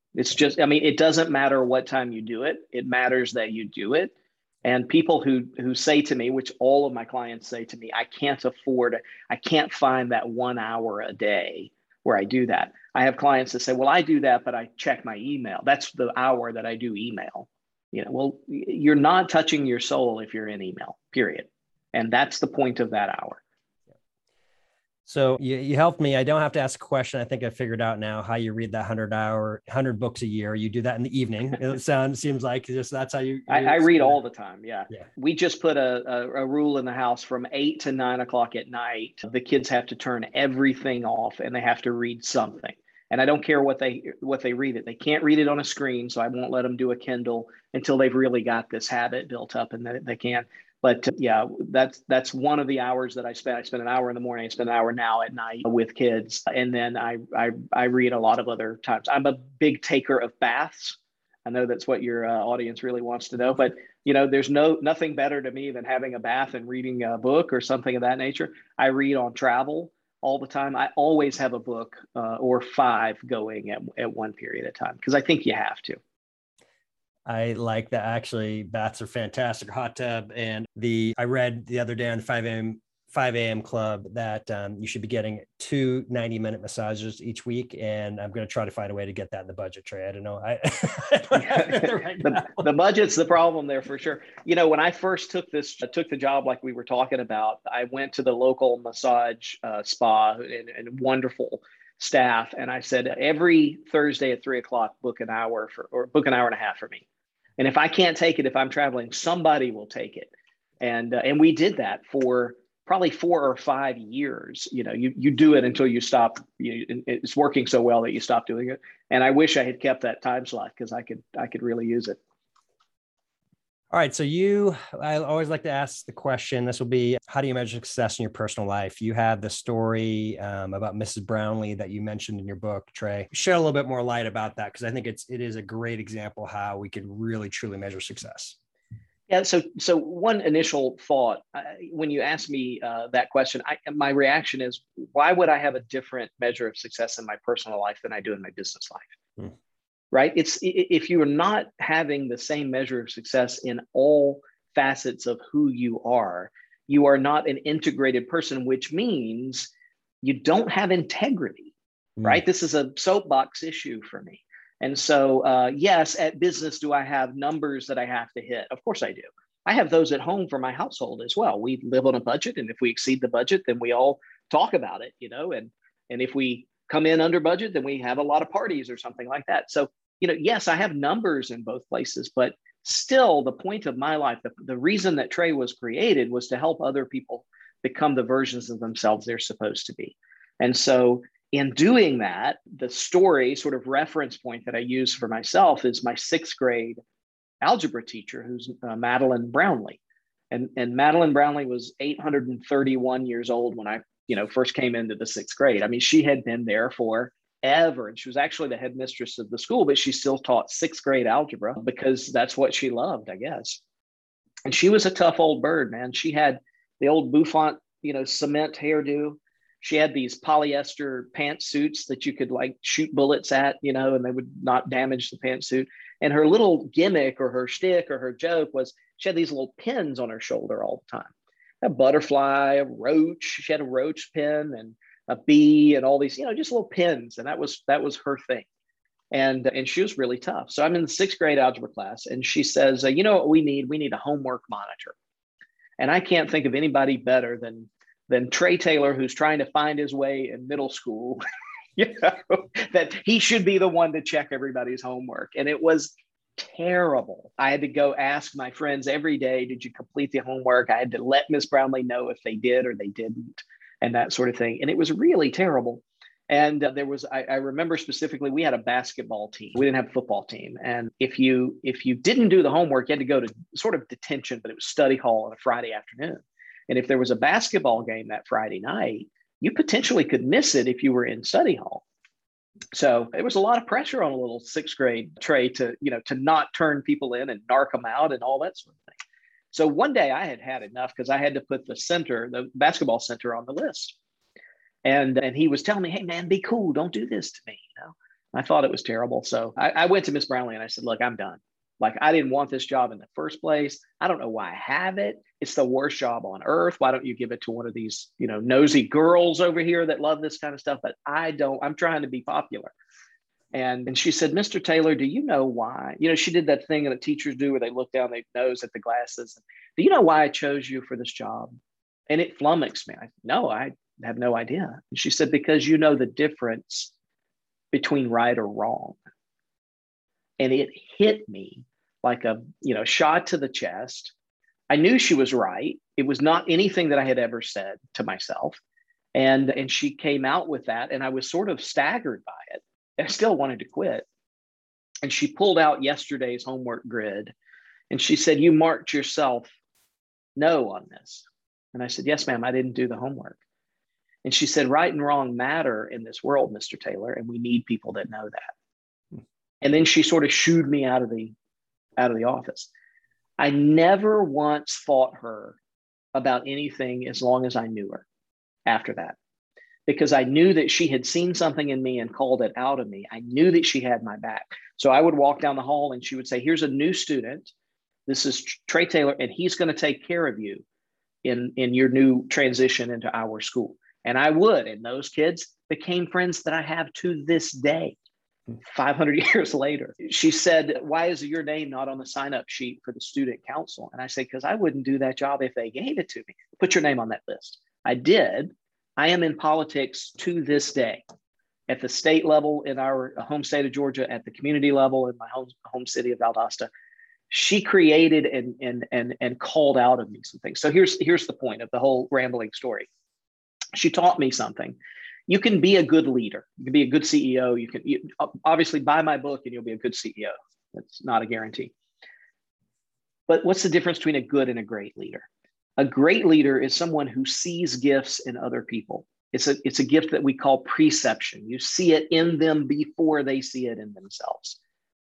It's just, I mean, it doesn't matter what time you do it. It matters that you do it. And people who say to me, which all of my clients say to me, I can't find that 1 hour a day where I do that. I have clients that say, well, I do that, but I check my email. That's the hour that I do email. Well, you're not touching your soul if you're in email, period. And that's the point of that hour. So you helped me. I don't have to ask a question. I think I figured out now how you read that 100 books a year. You do that in the evening. It seems like just that's how you. I read all the time. Yeah. We just put a rule in the house from 8 to 9 o'clock at night. The kids have to turn everything off and they have to read something. And I don't care what they read it. They can't read it on a screen, so I won't let them do a Kindle until they've really got this habit built up and that they can. But that's one of the hours that I spend. I spend an hour in the morning. I spend an hour now at night with kids. And then I read a lot of other times. I'm a big taker of baths. I know that's what your audience really wants to know. But, there's nothing better to me than having a bath and reading a book or something of that nature. I read on travel all the time. I always have a book or 5 going at one period of time because I think you have to. I like that. Actually, baths are fantastic. Hot tub. And I read the other day on 5 a.m. club that you should be getting 2 90-minute massages each week. And I'm going to try to find a way to get that in the budget, Trey. I don't know. I don't have it right now. The budget's the problem there for sure. When I first took the job, like we were talking about, I went to the local massage spa and wonderful staff. And I said, every Thursday at 3 o'clock, book an hour book an hour and a half for me. And if I can't take it, if I'm traveling, somebody will take it. And we did that for probably 4 or 5 years. You do it until you stop. It's working so well that you stop doing it. And I wish I had kept that time slot because I could really use it. All right. So I always like to ask the question, this will be, how do you measure success in your personal life? You have the story about Mrs. Brownlee that you mentioned in your book, Trey. Shed a little bit more light about that, because I think it is a great example how we could really, truly measure success. Yeah. So one initial thought, when you ask me that question, my reaction is, why would I have a different measure of success in my personal life than I do in my business life? Right? If you are not having the same measure of success in all facets of who you are not an integrated person, which means you don't have integrity, right? This is a soapbox issue for me. And so, yes, at business, do I have numbers that I have to hit? Of course I do. I have those at home for my household as well. We live on a budget, and if we exceed the budget, then we all talk about it, and if we come in under budget, then we have a lot of parties or something like that. So, yes, I have numbers in both places, but still the point of my life, the reason that Trey was created was to help other people become the versions of themselves they're supposed to be. And so in doing that, the story sort of reference point that I use for myself is my 6th grade algebra teacher, who's Madeline Brownlee. And Madeline Brownlee was 831 years old when I first came into the 6th grade. I mean, she had been there forever. And she was actually the headmistress of the school, but she still taught 6th grade algebra because that's what she loved, I guess. And she was a tough old bird, man. She had the old bouffant, cement hairdo. She had these polyester pantsuits that you could shoot bullets at, and they would not damage the pantsuit. And her little gimmick or her shtick or her joke was she had these little pins on her shoulder all the time. A butterfly, a roach. She had a roach pin and a bee and all these, just little pins. And that was her thing. And she was really tough. So I'm in the 6th grade algebra class, and she says, what we need? We need a homework monitor. And I can't think of anybody better than Trey Taylor, who's trying to find his way in middle school, that he should be the one to check everybody's homework. And it was terrible. I had to go ask my friends every day, did you complete the homework? I had to let Miss Brownlee know if they did or they didn't, and that sort of thing. And it was really terrible. And I remember specifically, we had a basketball team. We didn't have a football team. And if you didn't do the homework, you had to go to sort of detention, but it was study hall on a Friday afternoon. And if there was a basketball game that Friday night, you potentially could miss it if you were in study hall. So there was a lot of pressure on a little 6th grade Trey to not turn people in and narc them out and all that sort of thing. So one day I had enough because I had to put the basketball center on the list. And he was telling me, hey, man, be cool. Don't do this to me. I thought it was terrible. So I went to Miss Brownlee and I said, look, I'm done. Like, I didn't want this job in the first place. I don't know why I have it. It's the worst job on earth. Why don't you give it to one of these, nosy girls over here that love this kind of stuff? But I don't. I'm trying to be popular. And she said, Mr. Taylor, do you know why? She did that thing that teachers do where they look down their nose at the glasses. Do you know why I chose you for this job? And it flummoxed me. No, I have no idea. And she said, because you know the difference between right or wrong. And it hit me like a shot to the chest. I knew she was right. It was not anything that I had ever said to myself. And she came out with that, and I was sort of staggered by it. I still wanted to quit. And she pulled out yesterday's homework grid, and she said, you marked yourself no on this. And I said, yes, ma'am, I didn't do the homework. And she said, right and wrong matter in this world, Mr. Taylor, and we need people that know that. And then she sort of shooed me out of the office. I never once fought her about anything as long as I knew her after that, because I knew that she had seen something in me and called it out of me. I knew that she had my back. So I would walk down the hall and she would say, here's a new student. This is Trey Taylor, and he's going to take care of you in your new transition into our school. And I would, and those kids became friends that I have to this day, 500 years later. She said, why is your name not on the sign-up sheet for the student council? And I said, because I wouldn't do that job if they gave it to me. Put your name on that list. I did. I am in politics to this day, at the state level in our home state of Georgia, at the community level in my home city of Valdosta. She created and called out of me some things. So here's the point of the whole rambling story. She taught me something. You can be a good leader. You can be a good CEO. You can obviously buy my book and you'll be a good CEO. That's not a guarantee. But what's the difference between a good and a great leader? A great leader is someone who sees gifts in other people. It's a gift that we call preception. You see it in them before they see it in themselves.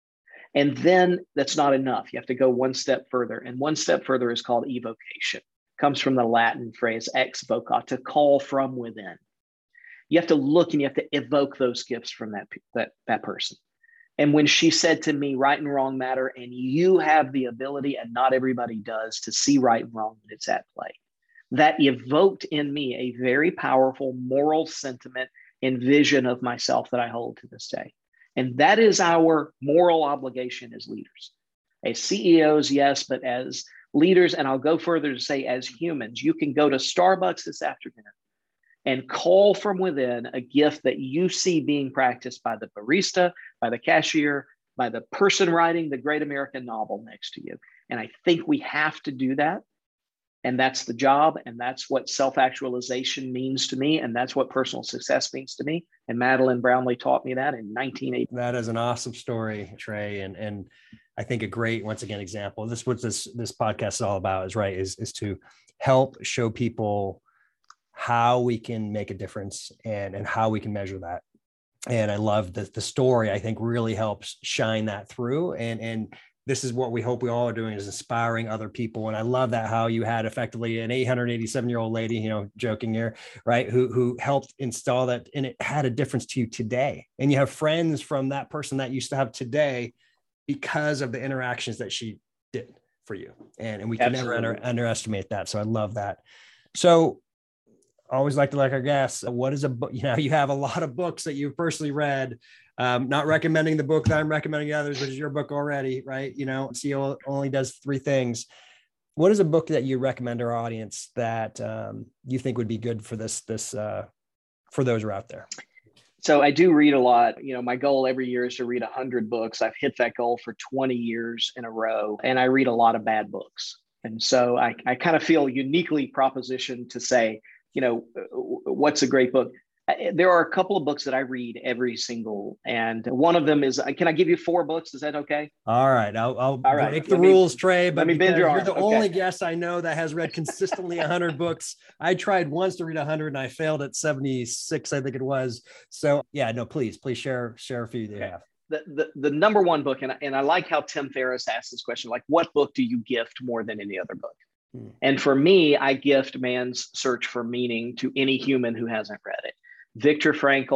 And then that's not enough. You have to go one step further. And one step further is called evocation. It comes from the Latin phrase ex vocat, to call from within. You have to look and you have to evoke those gifts from that person. And when she said to me, right and wrong matter, and you have the ability, and not everybody does, to see right and wrong when it's at play, that evoked in me a very powerful moral sentiment and vision of myself that I hold to this day. And that is our moral obligation as leaders. As CEOs, yes, but as leaders, and I'll go further to say as humans, you can go to Starbucks this afternoon and call from within a gift that you see being practiced by the barista, by the cashier, by the person writing the great American novel next to you. And I think we have to do that. And that's the job. And that's what self-actualization means to me. And that's what personal success means to me. And Madeline Brownlee taught me that in 1980. That is an awesome story, Trey. And I think a great, once again, example. This is what this podcast is all about, is to help show people how we can make a difference and how we can measure that. And I love that the story, I think, really helps shine that through. And this is what we hope we all are doing, is inspiring other people. And I love that how you had effectively an 887-year-old lady, joking here, right, who helped install that, and it had a difference to you today. And you have friends from that person that used to have today because of the interactions that she did for you. And we can Absolutely. never underestimate that. So I love that. So I always like to like our guests, what is a book? You have a lot of books that you've personally read. Not recommending the book that I'm recommending others, which is your book already, right? CEO only does 3 things. What is a book that you recommend our audience that you think would be good for this for those who are out there? So I do read a lot. My goal every year is to read 100 books. I've hit that goal for 20 years in a row, and I read a lot of bad books. And so I kind of feel uniquely propositioned to say, what's a great book? There are a couple of books that I read every single, and one of them is, can I give you 4 books? Is that okay? All right. I'll break the rules, Trey, but you're the only guest I know that has read consistently 100 books. I tried once to read 100 and I failed at 76, I think it was. So yeah, no, please share a few that you have. The number one book, and I like how Tim Ferriss asked this question, like, what book do you gift more than any other book? And for me, I gift Man's Search for Meaning to any human who hasn't read it. Viktor Frankl,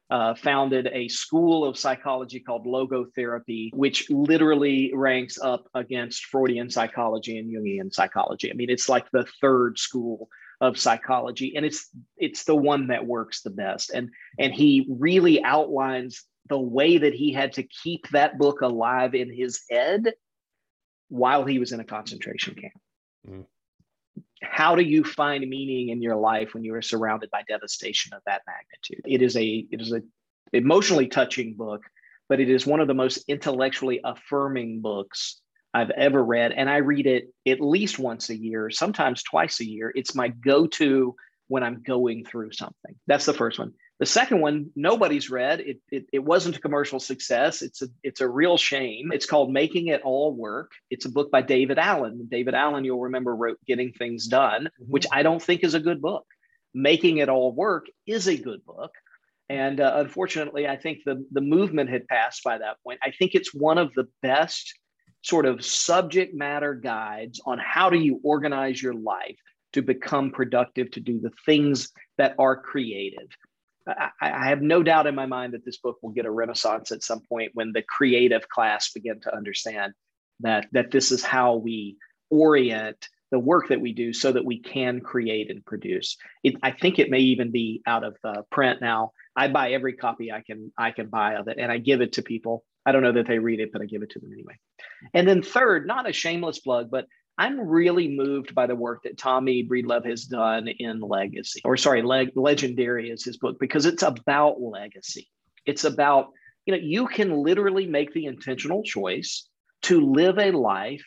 founded a school of psychology called logotherapy, which literally ranks up against Freudian psychology and Jungian psychology. I mean, it's like the third school of psychology, and it's the one that works the best. And he really outlines the way that he had to keep that book alive in his head while he was in a concentration camp. Mm. How do you find meaning in your life when you are surrounded by devastation of that magnitude? It is a emotionally touching book, but it is one of the most intellectually affirming books I've ever read. And I read it at least once a year, sometimes twice a year. It's my go-to when I'm going through something. That's the first one. The second one, nobody's read. It wasn't a commercial success. It's a real shame. It's called Making It All Work. It's a book by David Allen. David Allen, you'll remember, wrote Getting Things Done, which I don't think is a good book. Making It All Work is a good book. And unfortunately, I think the movement had passed by that point. I think it's one of the best sort of subject matter guides on how do you organize your life to become productive, to do the things that are creative. I have no doubt in my mind that this book will get a renaissance at some point when the creative class begin to understand that this is how we orient the work that we do so that we can create and produce. I think it may even be out of print now. I buy every copy I can buy of it, and I give it to people. I don't know that they read it, but I give it to them anyway. And then third, not a shameless plug, but I'm really moved by the work that Tommy Breedlove has done in Legendary is his book, because it's about legacy. It's about, you can literally make the intentional choice to live a life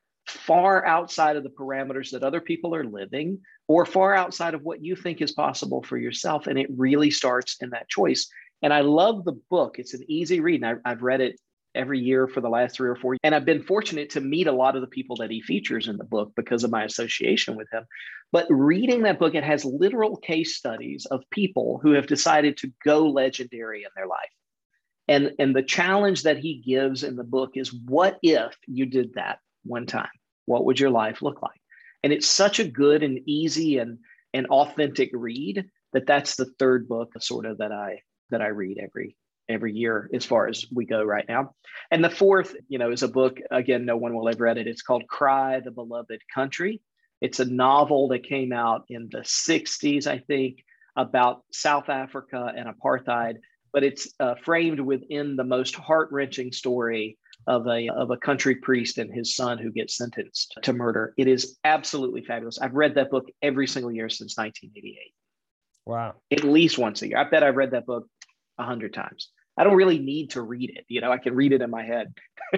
far outside of the parameters that other people are living, or far outside of what you think is possible for yourself. And it really starts in that choice. And I love the book. It's an easy read. And I've read it every year for the last 3 or 4 years. And I've been fortunate to meet a lot of the people that he features in the book because of my association with him. But reading that book, it has literal case studies of people who have decided to go legendary in their life. And the challenge that he gives in the book is, what if you did that one time? What would your life look like? And it's such a good and easy and authentic read that's the third book sort of that I read every year as far as we go right now. And the fourth, is a book, again, no one will have read it. It's called Cry, the Beloved Country. It's a novel that came out in the 60s, I think, about South Africa and apartheid, but it's framed within the most heart-wrenching story of a country priest and his son who gets sentenced to murder. It is absolutely fabulous. I've read that book every single year since 1988. Wow. At least once a year. I bet I've read that book 100 times. I don't really need to read it. I can read it in my head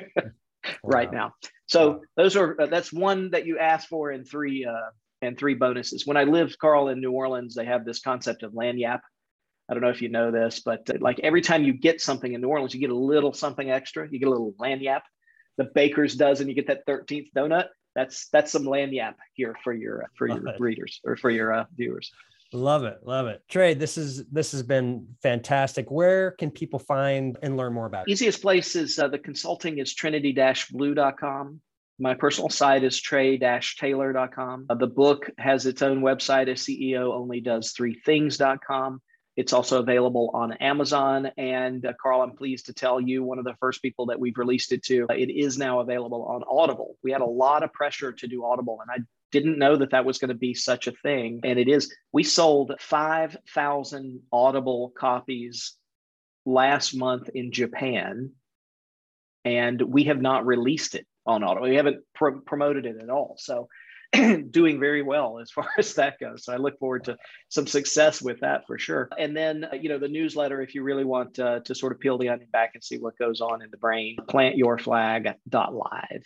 right now. So that's one that you asked for, and three bonuses. When I lived, Carl, in New Orleans, they have this concept of lagniappe. I don't know if you know this, but like every time you get something in New Orleans, you get a little something extra. You get a little lagniappe. The baker's dozen, you get that 13th donut. That's some lagniappe here for your readers or for your viewers. Love it. Love it. Trey, this has been fantastic. Where can people find and learn more about it? Easiest place is the consulting is trinity-blue.com. My personal site is trey-taylor.com. The book has its own website, as CEO only does 3things.com. It's also available on Amazon. And Carl, I'm pleased to tell you, one of the first people that we've released it to, it is now available on Audible. We had a lot of pressure to do Audible, and I didn't know that was going to be such a thing. And it is. We sold 5,000 Audible copies last month in Japan, and we have not released it on Audible. We haven't promoted it at all. So doing very well as far as that goes. So I look forward to some success with that for sure. And then, the newsletter, if you really want to sort of peel the onion back and see what goes on in the brain, plantyourflag.live.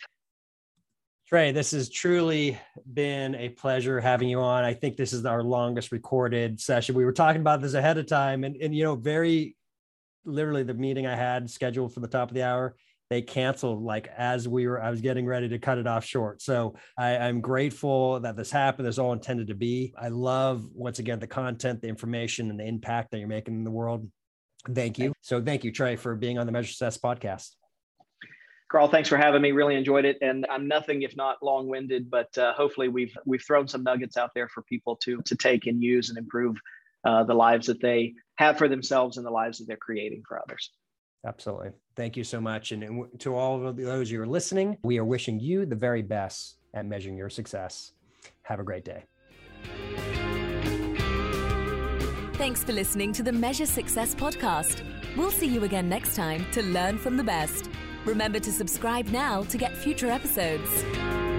Trey, this has truly been a pleasure having you on. I think this is our longest recorded session. We were talking about this ahead of time, and very literally the meeting I had scheduled for the top of the hour, they canceled I was getting ready to cut it off short. So I'm grateful that this happened. This all intended to be. I love, once again, the content, the information, and the impact that you're making in the world. Thank you. So thank you, Trey, for being on the Measure Success podcast. Carl, thanks for having me. Really enjoyed it. And I'm nothing if not long-winded, but hopefully we've thrown some nuggets out there for people to take and use and improve the lives that they have for themselves and the lives that they're creating for others. Absolutely. Thank you so much. And to all of those who are listening, we are wishing you the very best at measuring your success. Have a great day. Thanks for listening to the Measure Success podcast. We'll see you again next time to learn from the best. Remember to subscribe now to get future episodes.